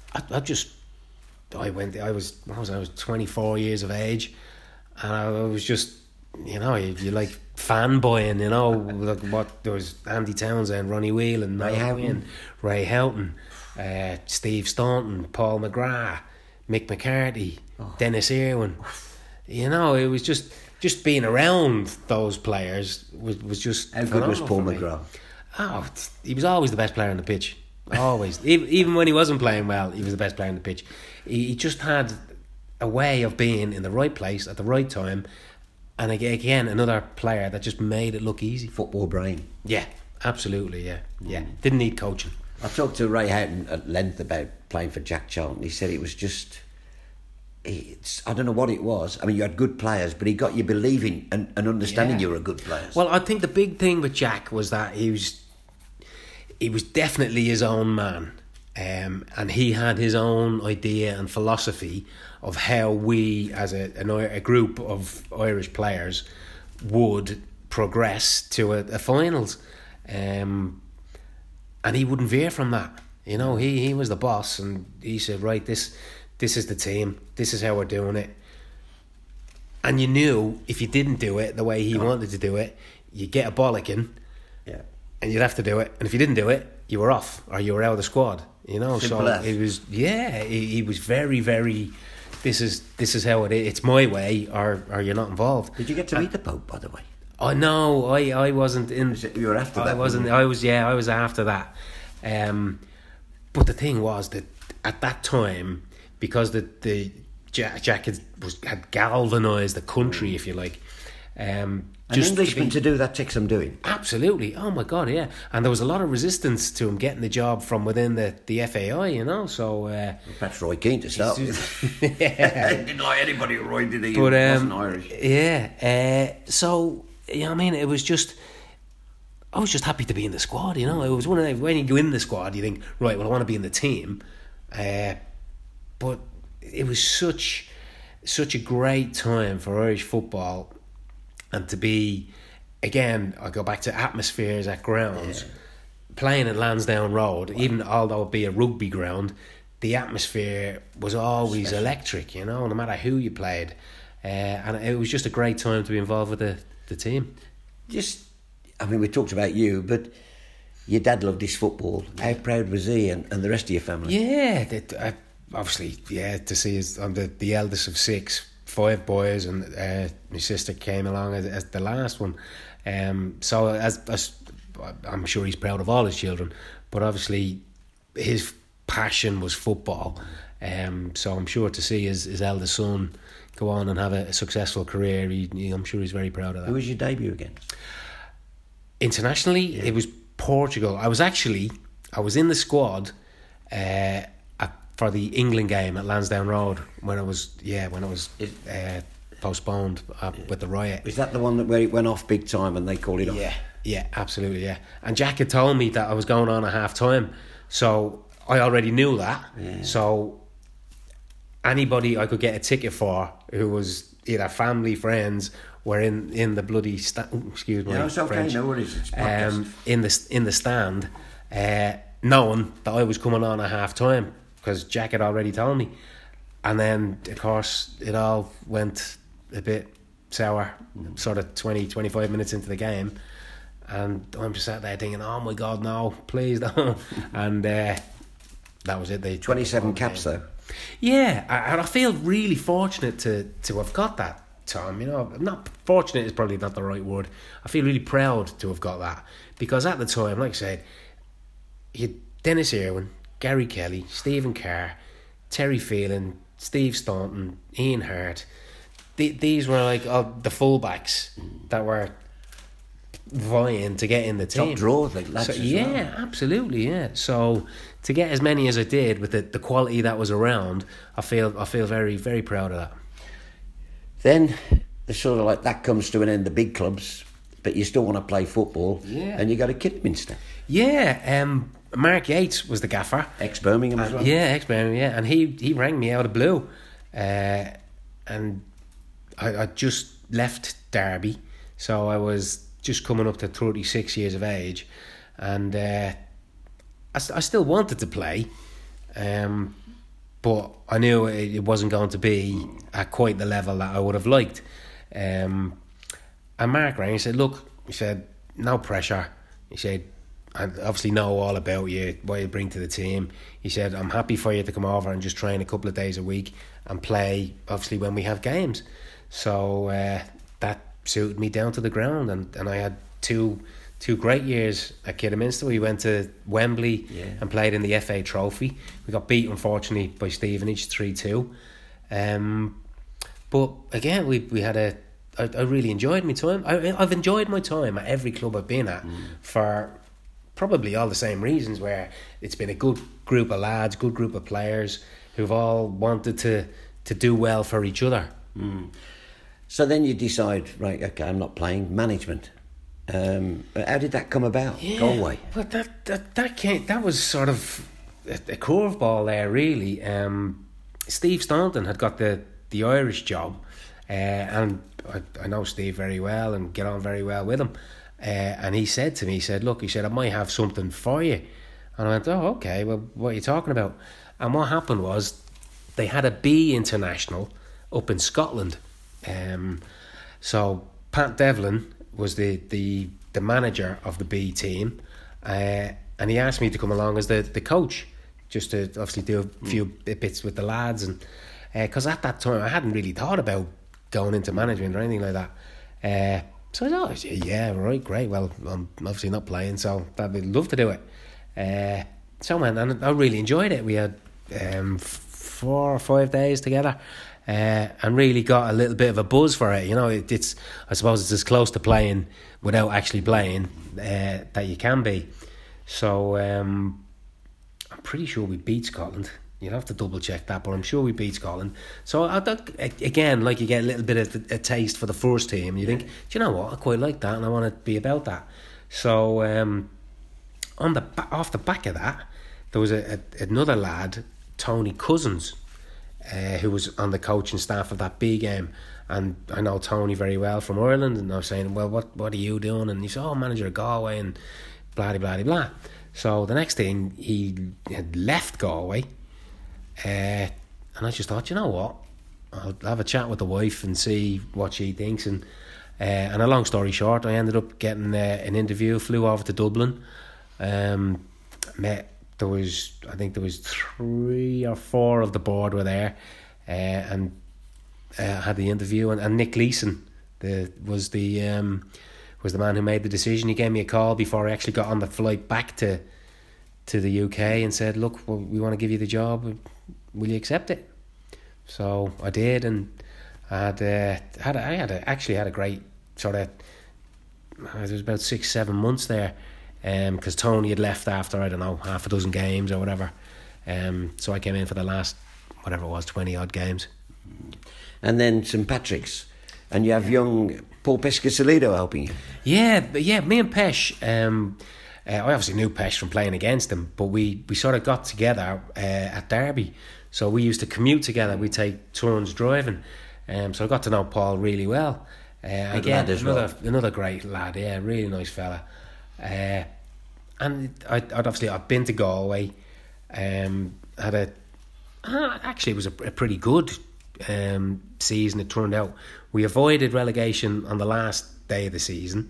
was 24 years of age, and I was just, you know, you like fanboying, you know, like what there was Andy Townsend, Ronnie Whelan, Ray Houghton, Steve Staunton, Paul McGrath, Mick McCarthy, Dennis Irwin. You know, it was just being around those players was just. How good was Paul McGrath? Oh, he was always the best player on the pitch. Always. Even when he wasn't playing well, he was the best player on the pitch. He just had a way of being in the right place at the right time, And again, another player that just made it look easy. Football brain. Yeah, absolutely, yeah. Didn't need coaching. I talked to Ray Houghton at length about playing for Jack Charlton. He said it was just... I don't know what it was. I mean, you had good players, but he got you believing and understanding you were a good player. Well, I think the big thing with Jack was that he was definitely his own man. And he had his own idea and philosophy of how we, as a group of Irish players, would progress to a finals. And he wouldn't veer from that. You know, he was the boss, and he said, right, this is the team, this is how we're doing it. And you knew if you didn't do it the way he wanted to do it, you'd get a bollocking, and you'd have to do it. And if you didn't do it, you were off, or you were out of the squad. You know, simple so as. it was, he was very, very, this is how it is, it's my way, or you're not involved. Did you get to meet the Pope, by the way? Oh no, I wasn't in. You were after that. I wasn't. I was after that. But the thing was that at that time, because the Jack had galvanised the country, if you like. An Englishman to do that takes some doing. Absolutely. Oh my God, yeah. And there was a lot of resistance to him getting the job from within the FAI, you know. So perhaps Roy Keane to start with. Yeah. Didn't like anybody who Roy did. He wasn't Irish. Yeah. So you know, I mean, it was just. I was just happy to be in the squad, you know. It was one of when you go in the squad, you think, right, well, I want to be in the team. But it was such a great time for Irish football, and to be, again, I go back to atmospheres at grounds, playing at Lansdowne Road, even although it be a rugby ground, the atmosphere was always electric, you know, no matter who you played. And it was just a great time to be involved with the team. I mean, we talked about you, but your dad loved his football. How proud was he and the rest of your family? Yeah, obviously, to see I'm the eldest of 5 boys, and my sister came along as the last one. So as I'm sure he's proud of all his children, but obviously his passion was football. So I'm sure to see his eldest son go on and have a successful career, I'm sure he's very proud of that. Who was your debut against? Internationally, it was Portugal. I was in the squad for the England game at Lansdowne Road when it was postponed with the riot. Is that the one where it went off big time and they called it off? Yeah, absolutely, yeah. And Jack had told me that I was going on at half time, so I already knew that. Yeah. So anybody I could get a ticket for who was either family, friends, were in the bloody excuse me. No, it's okay. French, no worries. It's in the stand, knowing that I was coming on at half time because Jack had already told me, and then of course it all went a bit sour, sort of 20-25 minutes into the game, and I'm just sat there thinking, oh my God, no, please don't, and that was it. They 27 caps though. Yeah, and I feel really fortunate to have got that. Tom, you know, not fortunate is probably not the right word. I feel really proud to have got that, because at the time, like I said, you had Dennis Irwin, Gary Kelly, Stephen Carr, Terry Phelan, Steve Staunton, Ian Hart. These were like the fullbacks that were vying to get in the team. Top draw, like lads. So, yeah, absolutely, yeah. So to get as many as I did with the quality that was around, I feel very, very proud of that. Then the sort of like that comes to an end, the big clubs, but you still want to play football, and you go to Kidderminster. Yeah, Mark Yates was the gaffer. Ex-Birmingham as well. Yeah, ex-Birmingham, yeah. And he rang me out of blue. And I just left Derby, so I was just coming up to 36 years of age. And I still wanted to play, but I knew it wasn't going to be at quite the level that I would have liked. And Mark rang and said, look, he said, no pressure. He said, I obviously know all about you, what you bring to the team. He said, I'm happy for you to come over and just train a couple of days a week and play, obviously, when we have games. So that suited me down to the ground. And I had two great years at Kidderminster. We went to Wembley and played in the FA Trophy. We got beat, unfortunately, by Stevenage 3-2. But again, we had a I really enjoyed my time. I've enjoyed my time at every club I've been at for probably all the same reasons, where it's been a good group of lads, good group of players who've all wanted to do well for each other. So then you decide, right, okay, I'm not playing management. How did that come about? Galway. But that was sort of a curveball there, really. Steve Staunton had got the Irish job, and I know Steve very well and get on very well with him. And he said to me, look, I might have something for you. And I went, oh, okay, well, what are you talking about? And what happened was they had a B international up in Scotland. So Pat Devlin was the manager of the B team, and he asked me to come along as the coach, just to obviously do a few bits with the lads. And because at that time I hadn't really thought about going into management or anything like that. So I thought, yeah, right, great. Well, I'm obviously not playing, so I'd love to do it. So man, and I really enjoyed it. We had 4 or 5 days together, and really got a little bit of a buzz for it. You know, it's I suppose it's as close to playing without actually playing that you can be. So I'm pretty sure we beat Scotland. You'd have to double check that, but I'm sure we beat Scotland. So I thought, again, like you get a little bit of a taste for the first team. You think, do you know what? I quite like that, and I want to be about that. So off the back of that, there was another lad, Tony Cousins, who was on the coaching staff of that B game, and I know Tony very well from Ireland. And I was saying, well, what are you doing? And he said, oh, manager of Galway, and blah blah blah blah. So the next thing, he had left Galway. And I just thought, you know what, I'll have a chat with the wife and see what she thinks. And a long story short, I ended up getting an interview, flew over to Dublin, met, I think there was 3 or 4 of the board were there, and had the interview. And Nick Leeson was the man who made the decision. He gave me a call before I actually got on the flight back to the UK and said, look, we want to give you the job, will you accept it? So I did, and I actually had a great sort of, there was about 6-7 months there, because Tony had left after, I don't know, half a dozen games or whatever, so I came in for the last, whatever it was, 20 odd games. And then St Patrick's, and you have young Paul Pescasolido helping you. Yeah, me and Pesh, I obviously knew Pesh from playing against him, but we sort of got together at Derby. So we used to commute together. We'd take turns driving. So I got to know Paul really well. Again, another great lad. Yeah, really nice fella. And I'd been to Galway. Actually, it was a pretty good season. It turned out we avoided relegation on the last day of the season.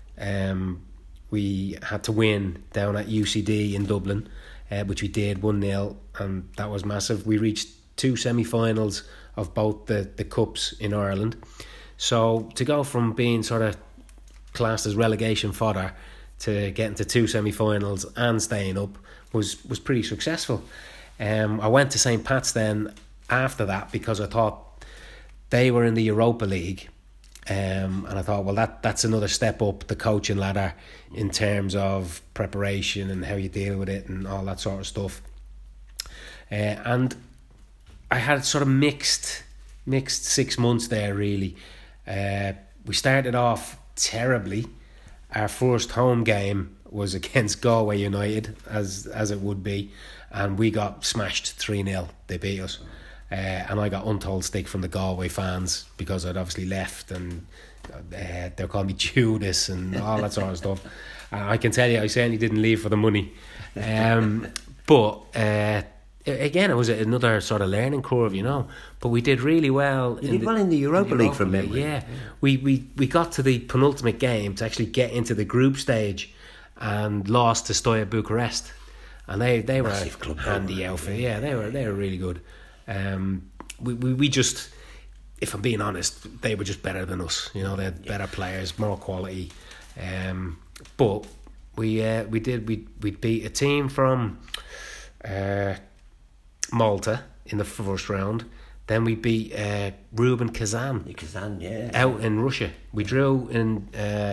We had to win down at UCD in Dublin, which we did 1-0, and that was massive. We reached 2 semi-finals of both the cups in Ireland. So to go from being sort of classed as relegation fodder to getting to 2 semi-finals and staying up was pretty successful. I went to St Pat's then after that because I thought they were in the Europa League. And I thought, well, that's another step up the coaching ladder in terms of preparation and how you deal with it and all that sort of stuff. And I had sort of mixed 6 months there, really. We started off terribly. Our first home game was against Galway United, as it would be, and we got smashed 3-0. They beat us. And I got untold stick from the Galway fans because I'd obviously left, and they're calling me Judas and all that sort of stuff. I can tell you, I certainly didn't leave for the money. But again, it was another sort of learning curve, you know. But we did really well. You did well in the Europa League from memory. Yeah. We got to the penultimate game to actually get into the group stage and lost to Steaua Bucharest. And they were a club handy outfit. Yeah, they were really good. We just, if I'm being honest, they were just better than us. You know, they had better players, more quality. But we beat a team from Malta in the first round. Then we beat Rubin Kazan. Kazan, yeah. Out in Russia. We drew in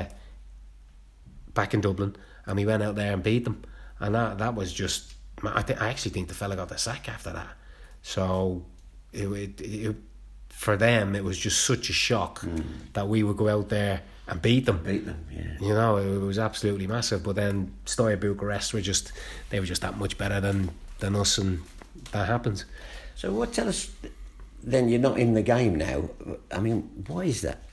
back in Dublin, and we went out there and beat them. And that was just... I actually think the fella got the sack after that. So it for them, it was just such a shock that we would go out there and beat them. Yeah. You know, it was absolutely massive. But then Steaua Bucharest were just that much better than us, and that happens. So tell us, then you're not in the game now. I mean, why is that?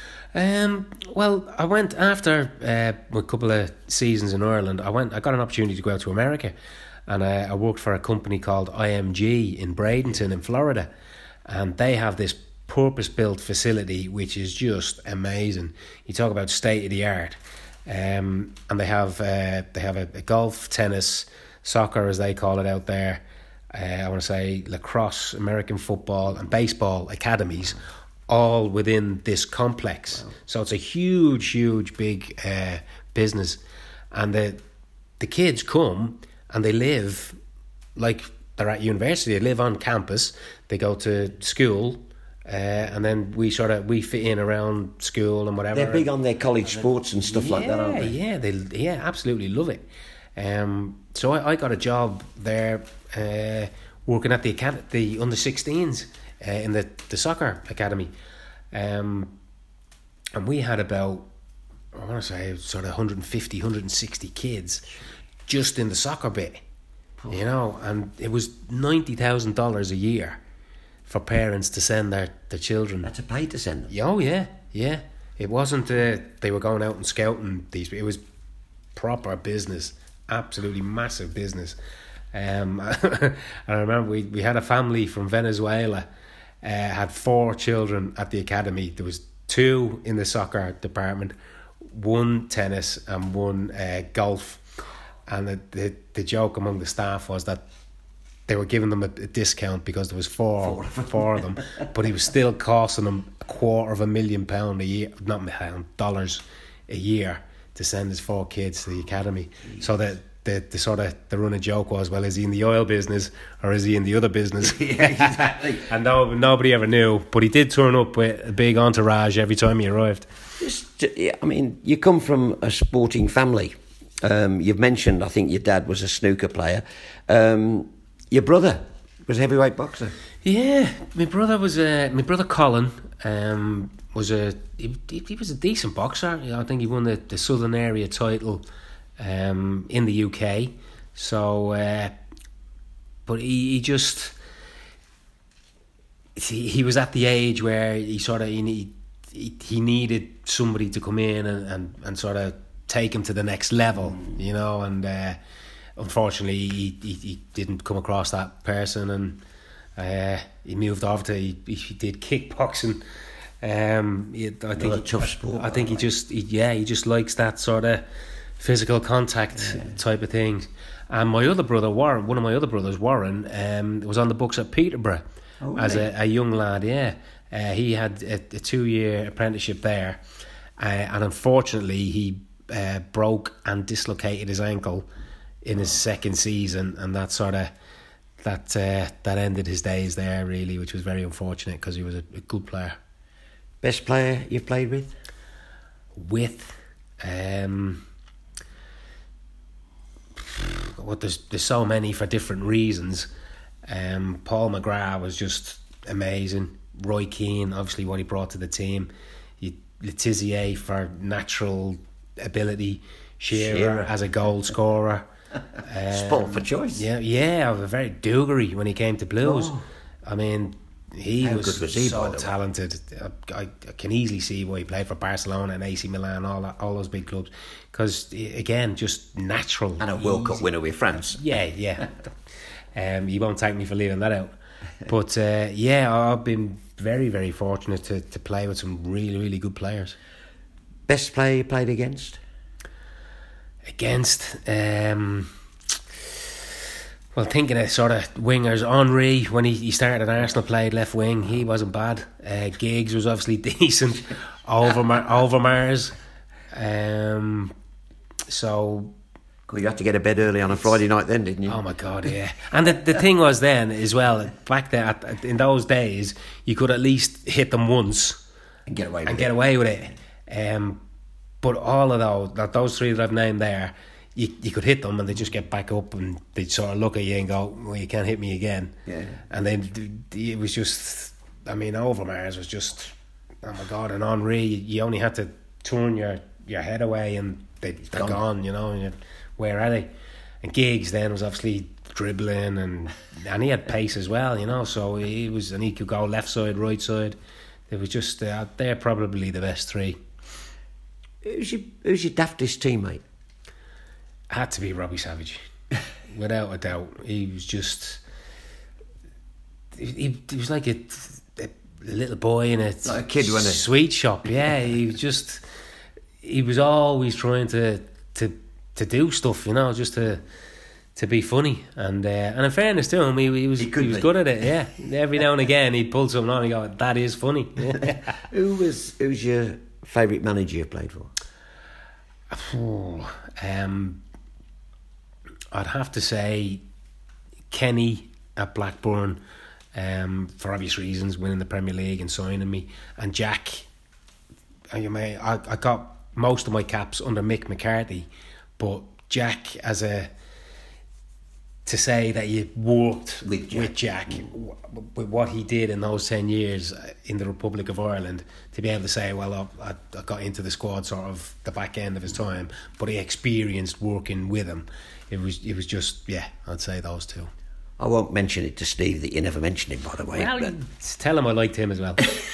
Well, I went after a couple of seasons in Ireland. I got an opportunity to go out to America, and I worked for a company called IMG in Bradenton in Florida, and they have this purpose-built facility which is just amazing. You talk about state of the art, and they have a golf, tennis, soccer as they call it out there. I want to say lacrosse, American football, and baseball academies, all within this complex. Wow. So it's a huge, big business, and the kids come and they live like they're at university. They live on campus. They go to school, and then we fit in around school and whatever. They're big on their college sports and stuff like that, aren't they? Yeah, they absolutely love it. So I got a job there working at the under 16s in the soccer academy, and we had about, I want to say, sort of 150, 160 kids just in the soccer bit, you know, and it was $90,000 a year for parents to send their children. That's a pay to send them. Oh yeah. It wasn't they were going out and scouting these. It was proper business, absolutely massive business. And I remember we had a family from Venezuela, had 4 children at the academy. There was 2 in the soccer department, 1 tennis and 1 golf. And the joke among the staff was that they were giving them a discount because there was four of them, but he was still costing them £250,000 a year, not pound, dollars a year, to send his 4 kids to the academy. So that the running joke was, well, is he in the oil business or is he in the other business? Yeah, exactly. And nobody ever knew, but he did turn up with a big entourage every time he arrived. I mean, you come from a sporting family. You've mentioned, I think your dad was a snooker player. Your brother was a heavyweight boxer. Yeah, my brother Colin was a decent boxer. You know, I think he won the Southern Area title in the UK. So, but he was at the age where he needed somebody to come in and sort of take him to the next level, you know, and unfortunately he didn't come across that person, and he moved over to he did kickboxing. I think a tough sport. I think he just likes that sort of physical contact type of thing. And my other brother Warren, one of my other brothers Warren, was on the books at Peterborough as a young lad. He had a 2-year apprenticeship there, and unfortunately he broke and dislocated his ankle in his second season, and that ended his days there, really, which was very unfortunate because he was a good player. Best player you've played with? Well, there's so many for different reasons. Paul McGrath was just amazing. Roy Keane, obviously, what he brought to the team. Letizier for natural ability. Shearer as a goal scorer. Sport for choice. Yeah, very Dougarry when he came to Blues. Oh. I mean, How good was he, so by the way? talented. I can easily see why he played for Barcelona and AC Milan, all those big clubs, because again, just natural. And a World Cup winner with France. Yeah. You won't thank me for leaving that out. But I've been very, very fortunate to play with some really, really good players. Best player you played against? Well, thinking of sort of wingers, Henry, when he started at Arsenal, played left wing, he wasn't bad. Giggs was obviously decent. Overmars. So You had to get to bed early on a Friday night then, didn't you? Oh my God, yeah. And the thing was then as well, back there in those days, you could at least hit them once and get away with it. But all of those three that I've named there, you could hit them and they just get back up and they'd sort of look at you and go, well, you can't hit me again. Yeah. And then it was just, I mean, Overmars was just, oh my God, and Henri, you only had to turn your head away and they're gone, you know, and where are they? And Giggs then was obviously dribbling and he had pace as well, you know, so he could go left side, right side. It was just, they're probably the best three. Who's your daftest teammate? Had to be Robbie Savage, without a doubt. He was just, he was like a little boy in like a kid, wasn't he? Sweet shop. Yeah, he was always trying to do stuff, you know, just to be funny. And in fairness to him, he was good at it. Yeah, every now and again he'd pull something on and go, "That is funny." Who's your favourite manager you've played for? I'd have to say Kenny at Blackburn, for obvious reasons, winning the Premier League and signing me, and Jack. I got most of my caps under Mick McCarthy, but Jack to say that you worked with Jack with what he did in those 10 years in the Republic of Ireland, to be able to say, well, I got into the squad sort of the back end of his time, but he experienced working with him. It was just, yeah, I'd say those two. I won't mention it to Steve that you never mentioned him, by the way. Well, tell him I liked him as well.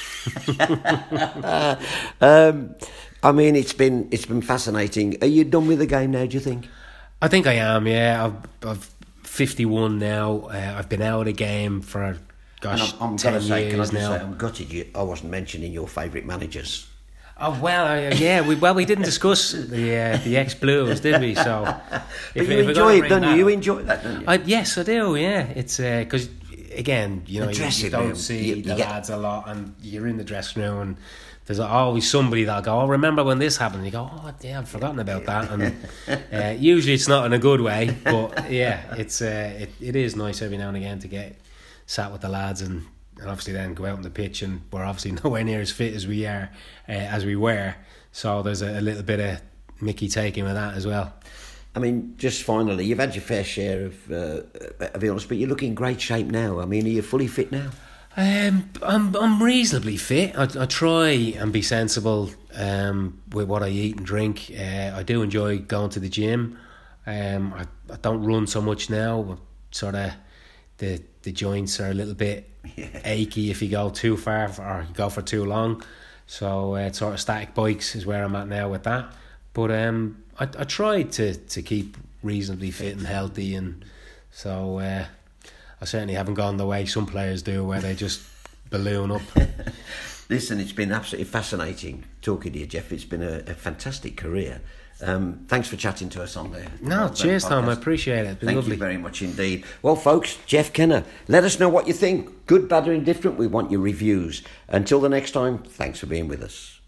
I mean, it's been fascinating. Are you done with the game now, do you think? I think I am, yeah. I've 51 now. I've been out of the game for, I'm 10 years now. I'm gutted I wasn't mentioning your favourite managers. Oh well, yeah. We didn't discuss the ex-Blues, did we? So, but you enjoy it, don't you? You enjoy that, don't you? Yes, I do. Yeah, it's because again, you know, you don't see the lads a lot, and you're in the dressing room, and there's always somebody that'll go, "Oh, remember when this happened?" And you go, "Oh, yeah, I've forgotten about that." And usually it's not in a good way, but yeah, it is nice every now and again to get sat with the lads and obviously then go out on the pitch, and we're obviously nowhere near as fit as we are as we were, so there's a little bit of Mickey taking with that as well. I mean, just finally, you've had your fair share of illness, but you look in great shape now. I mean, are you fully fit now? I'm reasonably fit. I try and be sensible with what I eat and drink. I do enjoy going to the gym. I don't run so much now. Sort of the joints are a little bit achy if you go too far or you go for too long. So sort of static bikes is where I'm at now with that. But I try to keep reasonably fit and healthy, and so I certainly haven't gone the way some players do, where they just balloon up. Listen, it's been absolutely fascinating talking to you, Jeff. It's been a fantastic career. Thanks for chatting to us on there. No, cheers, Tom. I appreciate it. It's been lovely. Thank you very much indeed. Well, folks, Jeff Kenner, let us know what you think. Good, bad or indifferent, we want your reviews. Until the next time, thanks for being with us.